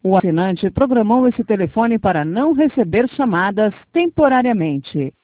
O assinante programou esse telefone para não receber chamadas temporariamente.